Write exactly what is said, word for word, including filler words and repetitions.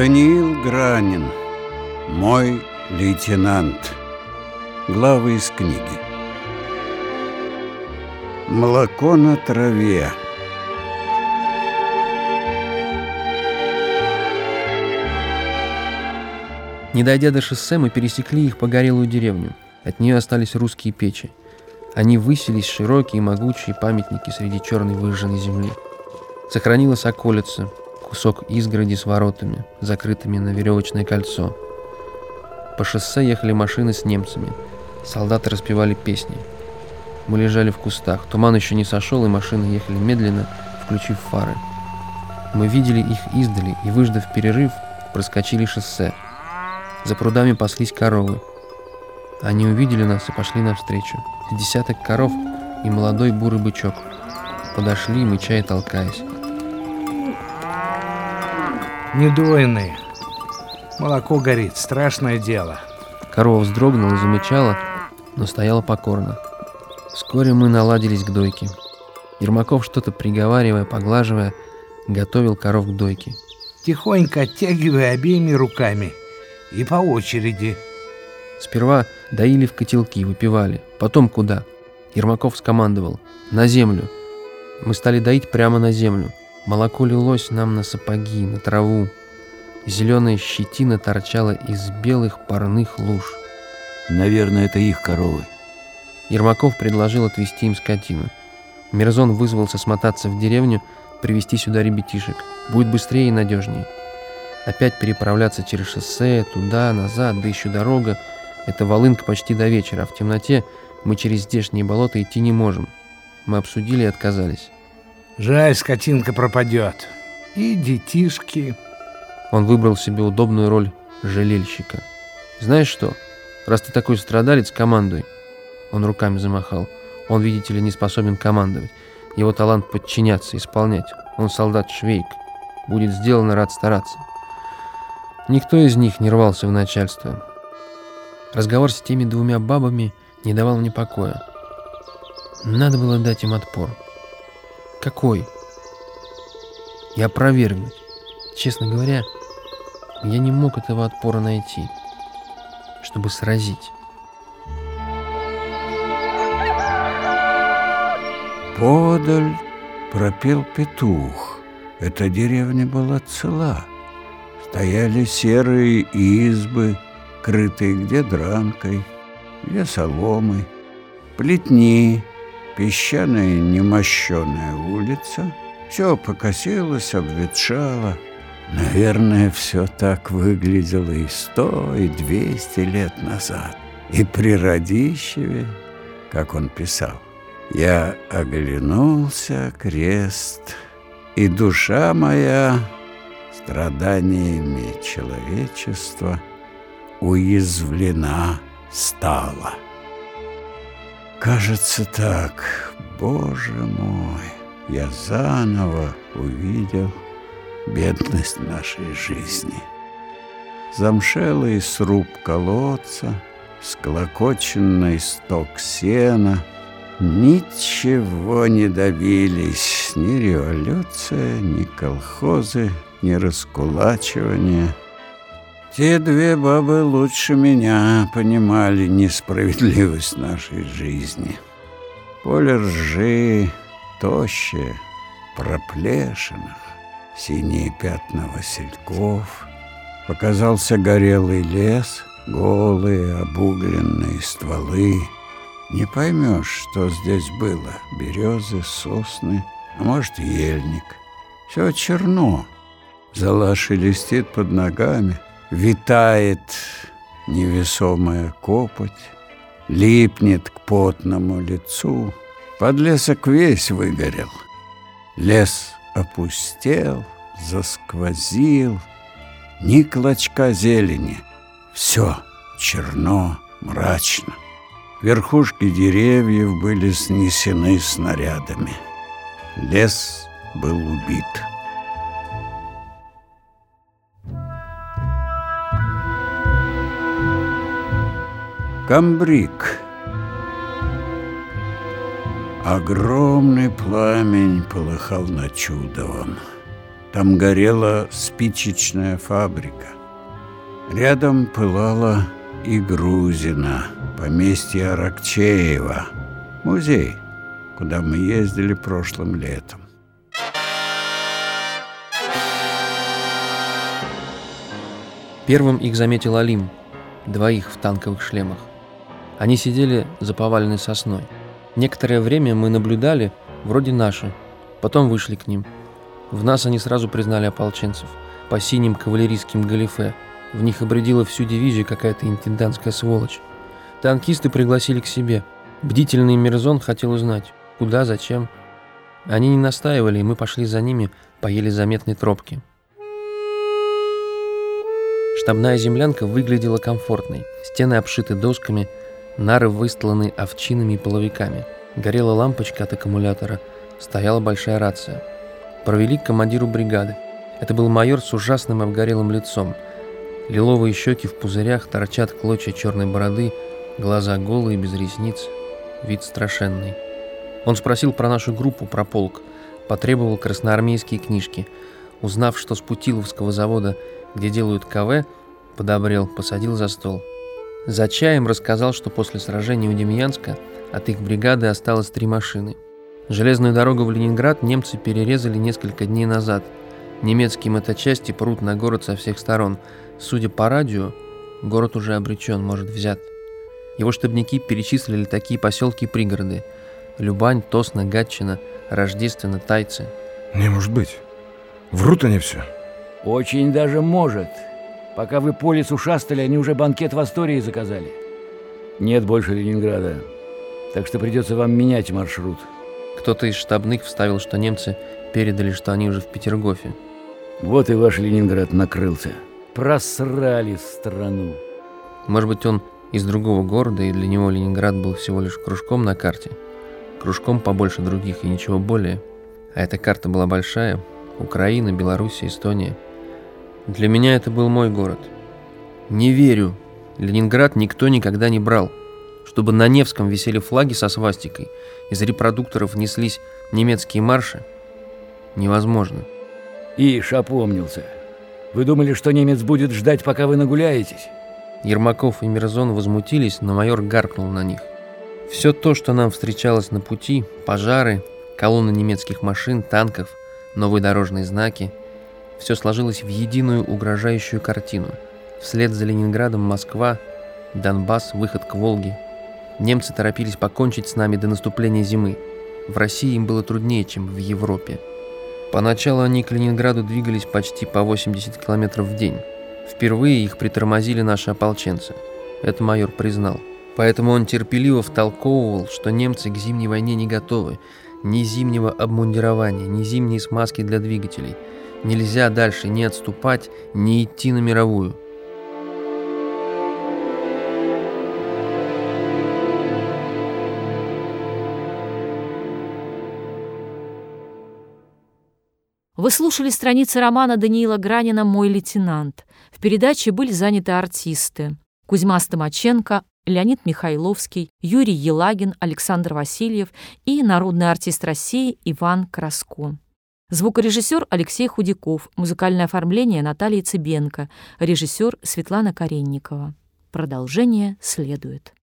Даниил Гранин. Мой лейтенант. Главы из книги. Молоко на траве. Не дойдя до шоссе, мы пересекли их погорелую деревню. От нее остались русские печи. Они высились широкие, могучие памятники среди черной выжженной земли. Сохранилась околица, кусок изгороди с воротами, закрытыми на веревочное кольцо. По шоссе ехали машины с немцами. Солдаты распевали песни. Мы лежали в кустах. Туман еще не сошел, и машины ехали медленно, включив фары. Мы видели их издали и, выждав перерыв, проскочили шоссе. За прудами паслись коровы. Они увидели нас и пошли навстречу. С десяток коров и молодой бурый бычок. Подошли, мыча и толкаясь. Недойные. Молоко горит, страшное дело. Корова вздрогнула и замычала, но стояла покорно. Вскоре мы наладились к дойке. Ермаков, что-то приговаривая, поглаживая, готовил коров к дойке. Тихонько оттягивая обеими руками и по очереди. Сперва доили в котелки, выпивали. Потом куда? Ермаков скомандовал: на землю. Мы стали доить прямо на землю. Молоко лилось нам на сапоги, на траву. Зеленая щетина торчала из белых парных луж. Наверное, это их коровы. Ермаков предложил отвезти им скотину. Мирзон вызвался смотаться в деревню, привезти сюда ребятишек. Будет быстрее и надежнее. Опять переправляться через шоссе, туда, назад, да еще дорога. Это волынка почти до вечера, а в темноте мы через здешние болота идти не можем. Мы обсудили и отказались. Жаль, скотинка пропадет. И детишки. Он выбрал себе удобную роль жалельщика. Знаешь что? Раз ты такой страдалец, командуй. Он руками замахал. Он, видите ли, не способен командовать. Его талант подчиняться, исполнять. Он солдат-швейк. Будет сделано, рад стараться. Никто из них не рвался в начальство. Разговор с теми двумя бабами не давал мне покоя. Надо было дать им отпор. Какой? И опровергнуть. Честно говоря, я не мог этого отпора найти, чтобы сразить. Подаль пропел петух. Эта деревня была цела. Стояли серые избы, крытые где дранкой, где соломой, плетни, песчаная немощеная улица. Все покосилось, обветшало. Наверное, все так выглядело и сто, и двести лет назад. И при Радищеве, как он писал: «Я оглянулся, крест, и душа моя страданиями человечества уязвлена стала». Кажется так. Боже мой, я заново увидел бедность нашей жизни. Замшелый сруб колодца, склокоченный сток сена. Ничего не добились, ни революция, ни колхозы, ни раскулачивание. Те две бабы лучше меня понимали несправедливость нашей жизни. Поле ржи, тощее, проплешинах, синие пятна васильков. Показался горелый лес, голые обугленные стволы. Не поймешь, что здесь было. Березы, сосны, а может, ельник. Все черно. Зола шелестит под ногами. Витает невесомая копоть, липнет к потному лицу. Подлесок весь выгорел. Лес опустел, засквозил. Ни клочка зелени. Все черно, мрачно. Верхушки деревьев были снесены снарядами. Лес был убит. Камбрик. Огромный пламень полыхал над Чудовом. Там горела спичечная фабрика. Рядом пылала и Грузина, поместье Аракчеева, музей, куда мы ездили прошлым летом. Первым их заметил Алим, двоих в танковых шлемах. Они сидели за поваленной сосной. Некоторое время мы наблюдали, вроде наши, потом вышли к ним. В нас они сразу признали ополченцев, по синим кавалерийским галифе. В них обредила всю дивизию какая-то интендантская сволочь. Танкисты пригласили к себе. Бдительный Мирзон хотел узнать, куда, зачем. Они не настаивали, и мы пошли за ними по еле заметной тропке. Штабная землянка выглядела комфортной. Стены обшиты досками, нары выстланы овчинами и половиками. Горела лампочка от аккумулятора, стояла большая рация. Провели к командиру бригады. Это был майор с ужасным обгорелым лицом. Лиловые щеки в пузырях, торчат клочья черной бороды, глаза голые, без ресниц, вид страшенный. Он спросил про нашу группу, про полк, потребовал красноармейские книжки. Узнав, что с Путиловского завода, где делают КВ, подобрел, посадил за стол. За чаем рассказал, что после сражения у Демьянска от их бригады осталось три машины. Железную дорогу в Ленинград немцы перерезали несколько дней назад. Немецкие моточасти прут на город со всех сторон. Судя по радио, город уже обречен, может, взят. Его штабники перечислили такие поселки и пригороды: Любань, Тосно, Гатчина, Рождественно, Тайцы. Не может быть. Врут они все. Очень даже может. Пока вы по лесу шастали, они уже банкет в Астории заказали. Нет больше Ленинграда. Так что придется вам менять маршрут. Кто-то из штабных вставил, что немцы передали, что они уже в Петергофе. Вот и ваш Ленинград накрылся. Просрали страну. Может быть, он из другого города, и для него Ленинград был всего лишь кружком на карте. Кружком побольше других и ничего более. А эта карта была большая. Украина, Белоруссия, Эстония. Для меня это был мой город. Не верю. Ленинград никто никогда не брал. Чтобы на Невском висели флаги со свастикой, из репродукторов неслись немецкие марши. Невозможно. Ишь, опомнился. Вы думали, что немец будет ждать, пока вы нагуляетесь? Ермаков и Мирзон возмутились, но майор гаркнул на них. Все то, что нам встречалось на пути, пожары, колонны немецких машин, танков, новые дорожные знаки, все сложилось в единую угрожающую картину. Вслед за Ленинградом Москва, Донбасс, выход к Волге. Немцы торопились покончить с нами до наступления зимы. В России им было труднее, чем в Европе. Поначалу они к Ленинграду двигались почти по восемьдесят километров в день. Впервые их притормозили наши ополченцы. Это майор признал. Поэтому он терпеливо втолковывал, что немцы к зимней войне не готовы. Ни зимнего обмундирования, ни зимней смазки для двигателей. Нельзя дальше ни отступать, ни идти на мировую. Вы слушали страницы романа Даниила Гранина «Мой лейтенант». В передаче были заняты артисты: Кузьма Стомаченко, Леонид Михайловский, Юрий Елагин, Александр Васильев и народный артист России Иван Краско. Звукорежиссер Алексей Худяков, музыкальное оформление Наталья Цыбенко, режиссер Светлана Каренникова. Продолжение следует.